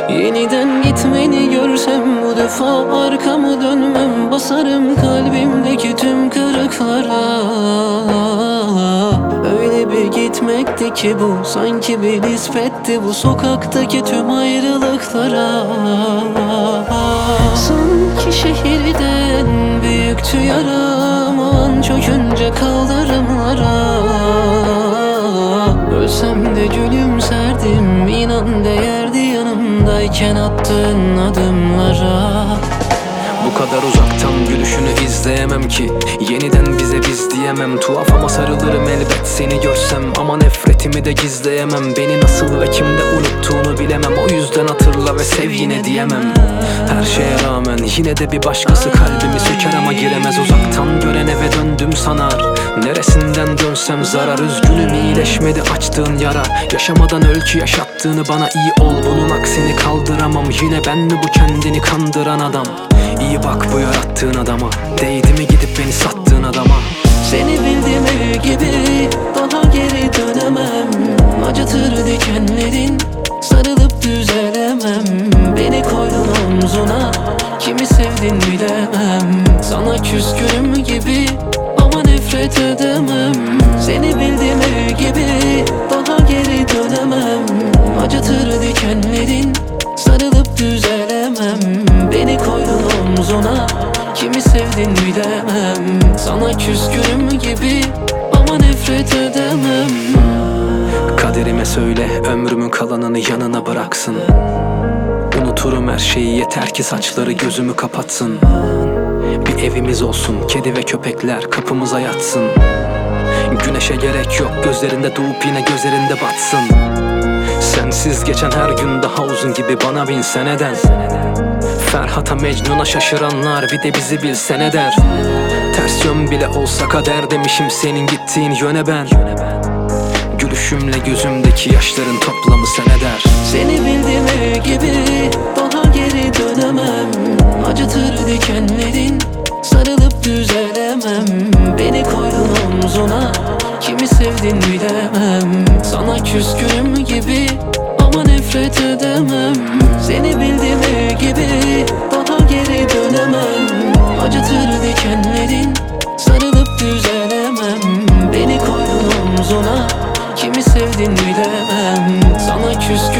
Yeniden gitmeni görsem bu defa arkamı dönmem. Basarım kalbimdeki tüm kırıklara. Öyle bir gitmekti ki bu, sanki bir nispetti bu sokaktaki tüm ayrılıklara. Sanki şehirden büyüktü yaram, o an çökünce kaldırımlara. Ölsem de gülümserdim, inan değerdi yanımdayken attığın adımlara. Bu kadar uzaktan gülüşünü izleyemem ki, yeniden bize biz diyemem. Tuhaf ama sarılırım elbet seni görsem, ama nefretimi de gizleyemem. Beni nasıl ve kimde unuttuğunu bilemem, o yüzden hatırla ve sev yine diyemem. Her şeye rağmen yine de bir başkası kalbimi söker ama giremez. Uzaktan gören eve döndüm sanar, neresinden dönsem zarar. Üzgünüm, iyileşmedi açtığın yara. Yaşamadan ölçü yaşattığını bana, iyi ol bunun aksini kaldıramam. Yine ben mi bu kendini kandıran adam? İyi bak bu yarattığın adama, değdi mi gidip beni sattığın adama? Seni bildim ev gibi, daha geri dönemem. Acıtır dikenlerin, sarılıp düzelemem. Beni koydun omzuna, kimi sevdin bilemem. Sana küskünüm gibi ama nefret edemem. Seni bildim ev gibi, daha geri dönemem. Acıtır dikenlerin, sarılıp düzelemem. Beni koydun omzuna, kimi sevdin bilemem. Sana küskünüm gibi ama nefret edemem. Kaderime söyle ömrümün kalanını yanına bıraksın. Unuturum her şeyi, yeter ki saçları gözümü kapatsın. Bir evimiz olsun, kedi ve köpekler kapımıza yatsın. Güneşe gerek yok, gözlerinde doğup yine gözlerinde batsın. Sensiz geçen her gün daha uzun gibi bana bin seneden. Ferhat'a Mecnun'a şaşıranlar bir de bizi bilse ne der? Ters yön bile olsa kader demişim senin gittiğin yöne ben. Gülüşümle gözümdeki yaşların toplamı sen eder. Seni bildim ev gibi, daha geri dönemem. Acıtır dikenlerin, sarılıp düzelemem. Beni koydun omzuna, kimi sevdin bilemem. Sana küskünüm gibi ama nefret edemem. Seni bildim ev gibi, daha geri dönemem. Acıtır dikenlerin, sarılıp düzelemem. Beni koydun omzuna, kimi sevdin bilemem. Sana küskünüm